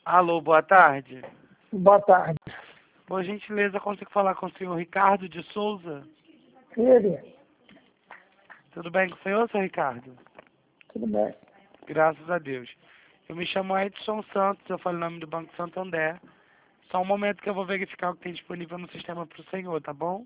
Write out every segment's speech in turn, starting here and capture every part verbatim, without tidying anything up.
Alô, boa tarde. Boa tarde. Por gentileza, consigo falar com o senhor Ricardo de Souza? Ele? Tudo bem com o senhor, senhor Ricardo? Tudo bem. Graças a Deus. Eu me chamo Edson Santos, eu falo em nome do Banco Santander. Só um momento que eu vou verificar o que tem disponível no sistema para o senhor, tá bom?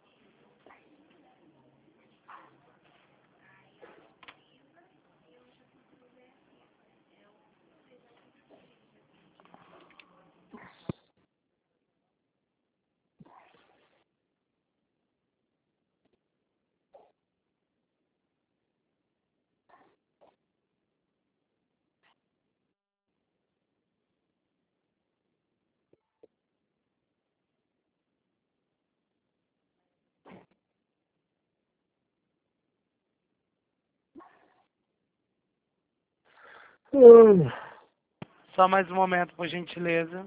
Hum, Só mais um momento, por gentileza.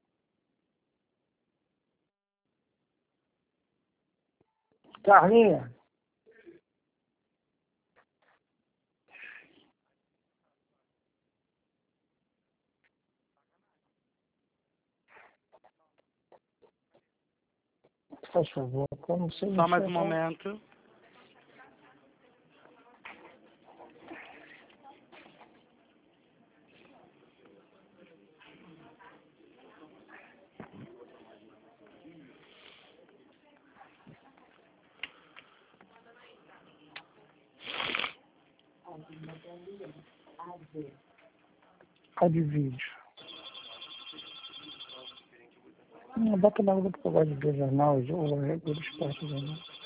Carlinha, faz favor, como você Só não mais um chegou? momento. A de vídeo. Não, bota logo que eu gosto de ver jornal, ou o esporte, jornal.